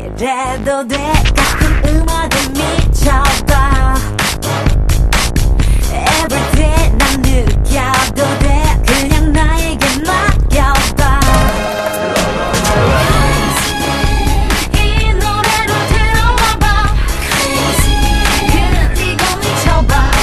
이래도 돼 가끔 음악에 미쳐봐 Everyday 난 느껴도 돼 그냥 나에게 맡겨봐 이 노래로 들어와봐 그리고 미쳐봐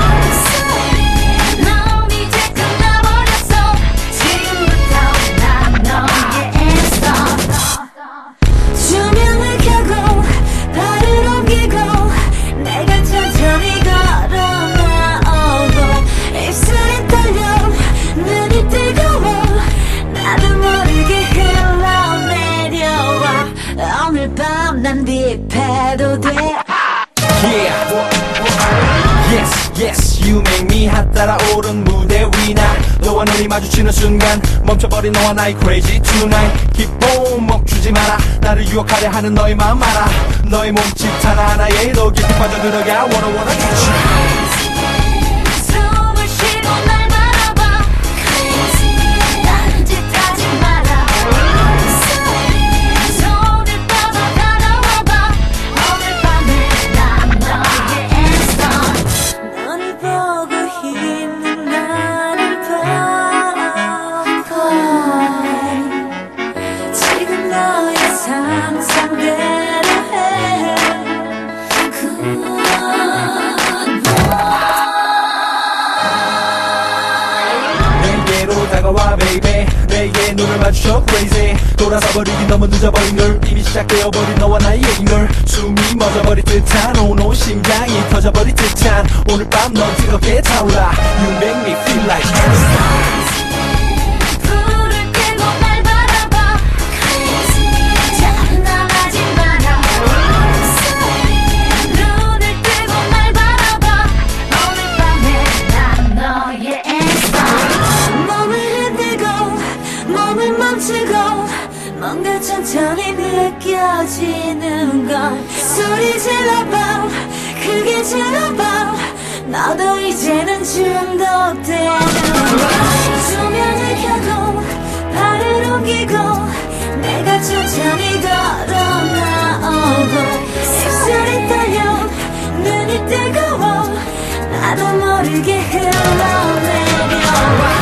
넌 이제 끝나버렸어 지금부터 난 너의 answer 조명을 켜고 발을 옮기고 내가 천천히 걸어 나오고 입술이 떨려 눈이 뜨거워 나도 모르게 흘러내려와 오늘 밤 난 딥해도 돼 Yeah, yes, yes, you make me 핫 따라오른 무대 위나 너와 눈이 마주치는 순간 멈춰버린 너와 나의 crazy tonight 기쁨 멈추지 마라 나를 유혹하려 하는 너의 마음 알아 너의 몸짓 하나하나에 더 깊이 빠져들어가 wanna get you 숨을 쉬고 날 바라봐 딴짓하지 마라 손을 뻗어 다가와봐 오늘 밤에 난 너의 answer 널 보고 있는 나를 봐 지금 너의 상상대로 해 내게로 다가와 baby 내게 눈을 마주쳐 crazy 돌아서버리기 너무 늦어버린 걸 이미 시작되어버린 너와 나의 얘긴 걸 숨이 멎어버릴 듯한 온온 심장이 터져버릴 듯한 오늘 밤 넌 뜨겁게 타올라 You make me feel like Einstein 불을 끄고 날 바라봐 장난하지 마라 눈을 뜨고 날 바라봐 오늘 밤에 난 너의 answer 몸을 흔들고 몸을 멈추고 뭔가 천천히 느껴지는 걸 소리 질러봐 크게 질러봐 너도 이제는 중독되는 걸 조명을 켜고 발을 옮기고 내가 천천히 걸어 나오고 입술이 떨려 눈이 뜨거워 나도 모르게 흘러내려와